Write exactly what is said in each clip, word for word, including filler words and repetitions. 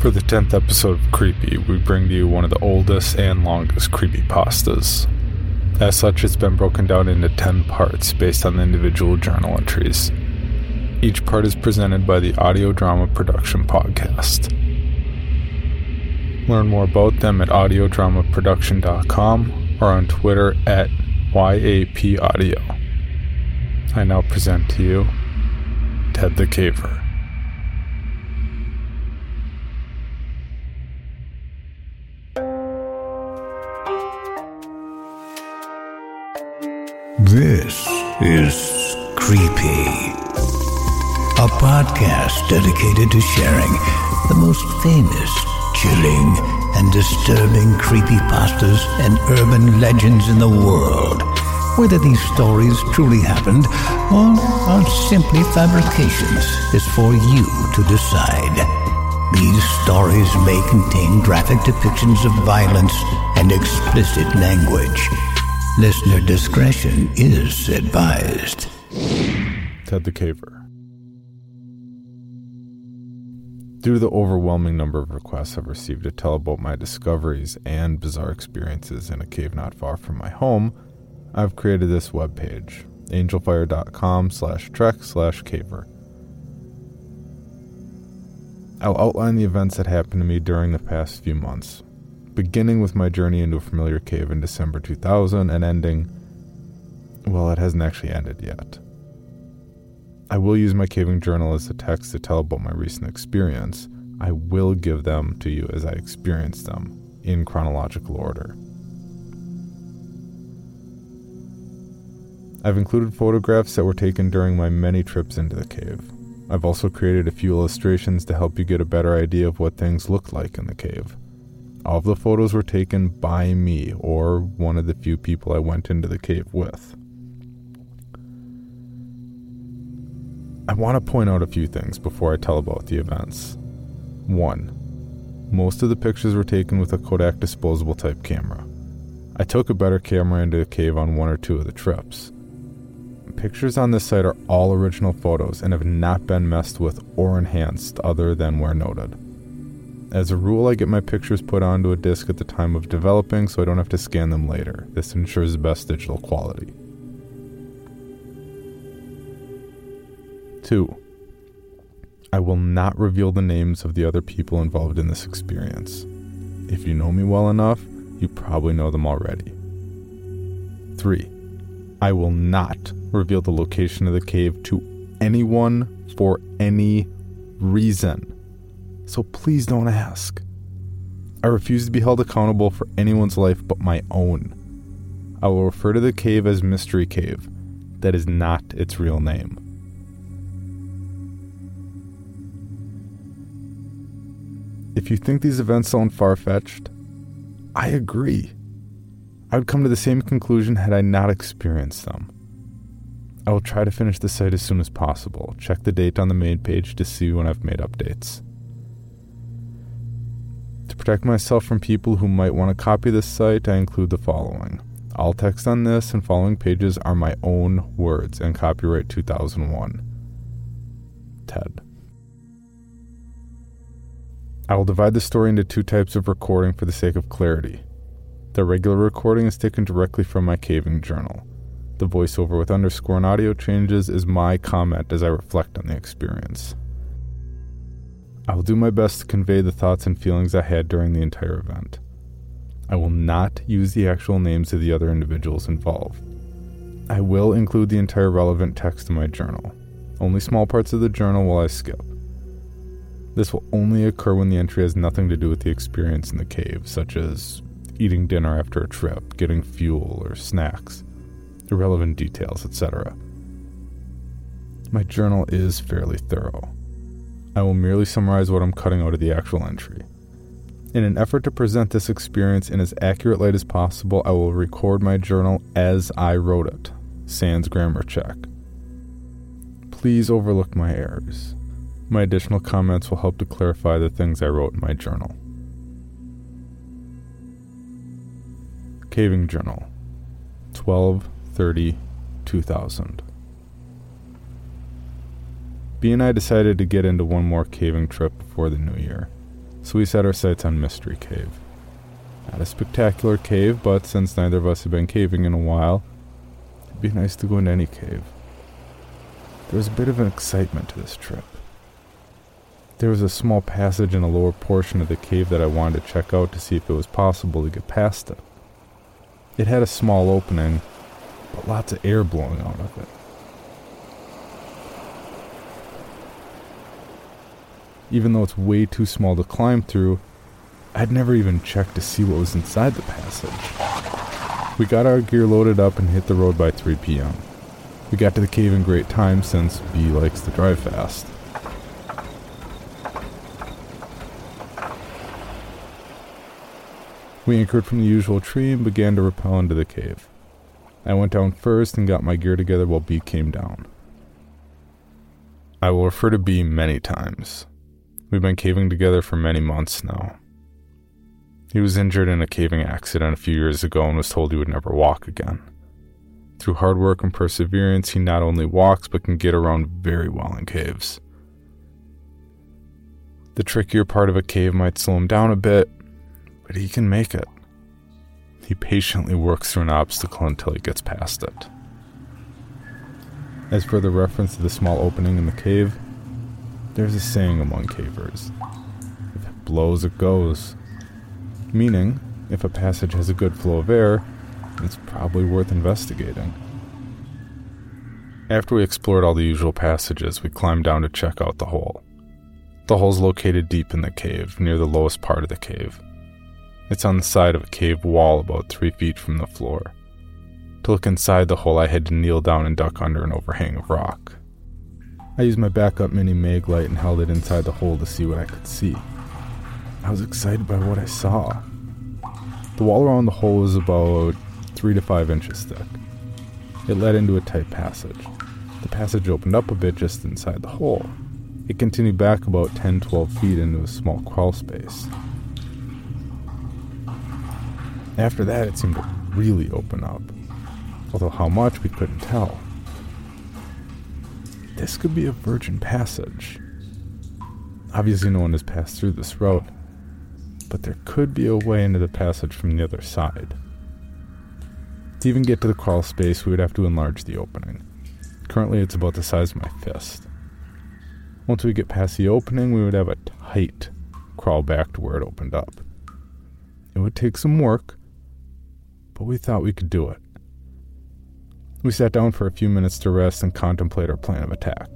For the tenth episode of Creepy, we bring to you one of the oldest and longest creepypastas. As such, it's been broken down into ten parts based on the individual journal entries. Each part is presented by the Audio Drama Production Podcast. Learn more about them at audio drama production dot com or on Twitter at Y A P Audio. I now present to you Ted the Caver. This is Creepy, a podcast dedicated to sharing the most famous, chilling, and disturbing creepypastas and urban legends in the world. Whether these stories truly happened or are simply fabrications is for you to decide. These stories may contain graphic depictions of violence and explicit language. Listener discretion is advised. Ted the Caver. Due to the overwhelming number of requests I've received to tell about my discoveries and bizarre experiences in a cave not far from my home, I've created this webpage, angelfire.com slash trek slash caver. I'll outline the events that happened to me during the past few months, beginning with my journey into a familiar cave in December two thousand and ending, well, it hasn't actually ended yet. I will use my caving journal as a text to tell about my recent experience. I will give them to you as I experience them, in chronological order. I've included photographs that were taken during my many trips into the cave. I've also created a few illustrations to help you get a better idea of what things looked like in the cave. All of the photos were taken by me, or one of the few people I went into the cave with. I want to point out a few things before I tell about the events. One, most of the pictures were taken with a Kodak disposable type camera. I took a better camera into the cave on one or two of the trips. Pictures on this site are all original photos and have not been messed with or enhanced other than where noted. As a rule, I get my pictures put onto a disc at the time of developing so I don't have to scan them later. This ensures the best digital quality. Two, I will not reveal the names of the other people involved in this experience. If you know me well enough, you probably know them already. Three, I will not reveal the location of the cave to anyone for any reason. So please don't ask. I refuse to be held accountable for anyone's life but my own. I will refer to the cave as Mystery Cave. That is not its real name. If you think these events sound far-fetched, I agree. I would come to the same conclusion had I not experienced them. I will try to finish the site as soon as possible. Check the date on the main page to see when I've made updates. To protect myself from people who might want to copy this site, I include the following. All text on this and following pages are my own words and copyright two thousand one. Ted. I will divide the story into two types of recording for the sake of clarity. The regular recording is taken directly from my caving journal. The voiceover with underscore and audio changes is my comment as I reflect on the experience. I will do my best to convey the thoughts and feelings I had during the entire event. I will not use the actual names of the other individuals involved. I will include the entire relevant text in my journal. Only small parts of the journal will I skip. This will only occur when the entry has nothing to do with the experience in the cave, such as eating dinner after a trip, getting fuel or snacks, irrelevant details, et cetera. My journal is fairly thorough. I will merely summarize what I'm cutting out of the actual entry. In an effort to present this experience in as accurate light as possible, I will record my journal as I wrote it, sans grammar check. Please overlook my errors. My additional comments will help to clarify the things I wrote in my journal. Caving Journal, twelve thirty two thousand. B and I decided to get into one more caving trip before the new year. so we set our sights on Mystery Cave. Not a spectacular cave, but since neither of us had been caving in a while, it'd be nice to go into any cave. There was a bit of an excitement to this trip. There was a small passage in the lower portion of the cave that I wanted to check out to see if it was possible to get past it. It had a small opening, but lots of air blowing out of it. Even though it's way too small to climb through, I'd never even checked to see what was inside the passage. We got our gear loaded up and hit the road by three p.m. We got to the cave in great time since B likes to drive fast. We anchored from the usual tree and began to rappel into the cave. I went down first and got my gear together while B came down. I will refer to B many times. We've been caving together for many months now. He was injured in a caving accident a few years ago and was told he would never walk again. Through hard work and perseverance, he not only walks but can get around very well in caves. The trickier part of a cave might slow him down a bit, but he can make it. He patiently works through an obstacle until he gets past it. As for the reference to the small opening in the cave, there's a saying among cavers: if it blows, it goes. Meaning, if a passage has a good flow of air, it's probably worth investigating. After we explored all the usual passages, we climbed down to check out the hole. The hole's located deep in the cave, near the lowest part of the cave. It's on the side of a cave wall about three feet from the floor. To look inside the hole, I had to kneel down and duck under an overhang of rock. I used my backup mini mag light and held it inside the hole to see what I could see. I was excited by what I saw. The wall around the hole was about three to five inches thick. It led into a tight passage. The passage opened up a bit just inside the hole. It continued back about ten to twelve feet into a small crawl space. After that, it seemed to really open up, although how much we couldn't tell. This could be a virgin passage. Obviously no one has passed through this route, but there could be a way into the passage from the other side. To even get to the crawl space, we would have to enlarge the opening. Currently it's about the size of my fist. Once we get past the opening, we would have a tight crawl back to where it opened up. It would take some work, but we thought we could do it. We sat down for a few minutes to rest and contemplate our plan of attack.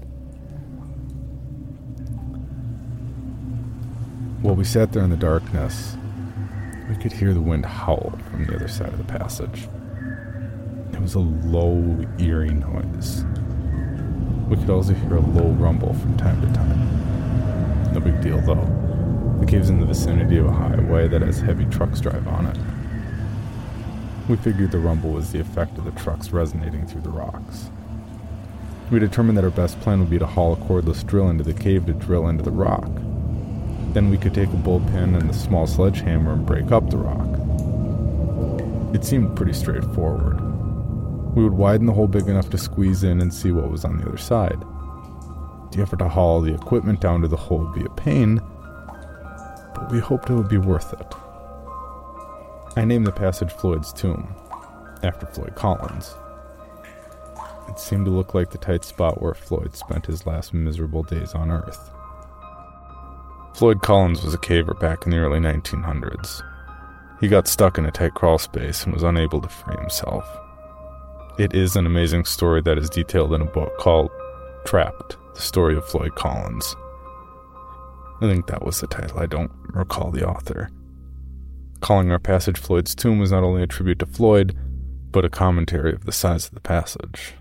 While we sat there in the darkness, we could hear the wind howl from the other side of the passage. It was a low, eerie noise. We could also hear a low rumble from time to time. No big deal though. The cave's in the vicinity of a highway that has heavy trucks drive on it. We figured the rumble was the effect of the trucks resonating through the rocks. We determined that our best plan would be to haul a cordless drill into the cave to drill into the rock. Then we could take a bullpen and a small sledgehammer and break up the rock. It seemed pretty straightforward. We would widen the hole big enough to squeeze in and see what was on the other side. The effort to haul the equipment down to the hole would be a pain, but we hoped it would be worth it. I named the passage Floyd's Tomb, after Floyd Collins. It seemed to look like the tight spot where Floyd spent his last miserable days on Earth. Floyd Collins was a caver back in the early nineteen hundreds. He got stuck in a tight crawl space and was unable to free himself. It is an amazing story that is detailed in a book called Trapped, The Story of Floyd Collins. I think that was the title, I don't recall the author. Calling our passage Floyd's Tomb was not only a tribute to Floyd, but a commentary of the size of the passage.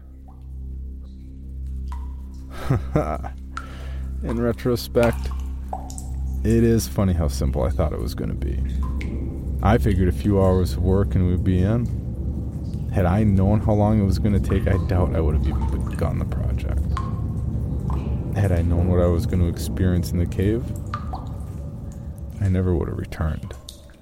In retrospect, it is funny how simple I thought it was going to be. I figured a few hours of work and we'd be in. Had I known how long it was going to take, I doubt I would have even begun the project. Had I known what I was going to experience in the cave, I never would have returned.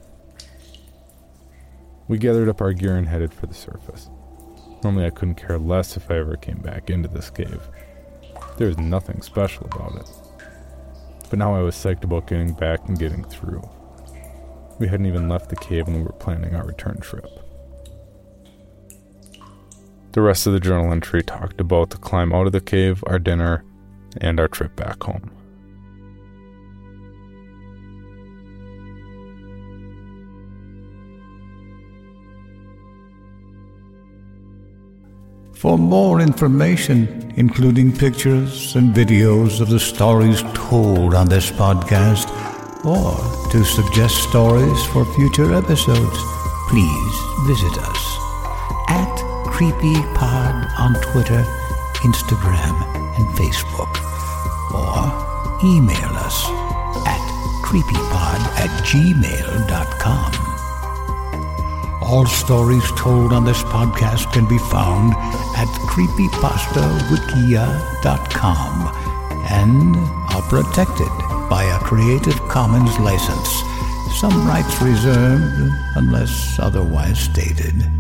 We gathered up our gear and headed for the surface. Normally I couldn't care less if I ever came back into this cave. There was nothing special about it. but now I was psyched about getting back and getting through. We hadn't even left the cave when we were planning our return trip. The rest of the journal entry talked about the climb out of the cave, our dinner, and our trip back home. For more information, including pictures and videos of the stories told on this podcast, or to suggest stories for future episodes, please visit us at CreepyPod on Twitter, Instagram, and Facebook, or email us at creepypod at gmail dot com. All stories told on this podcast can be found at creepypasta wikia dot com and are protected by a Creative Commons license. Some rights reserved unless otherwise stated.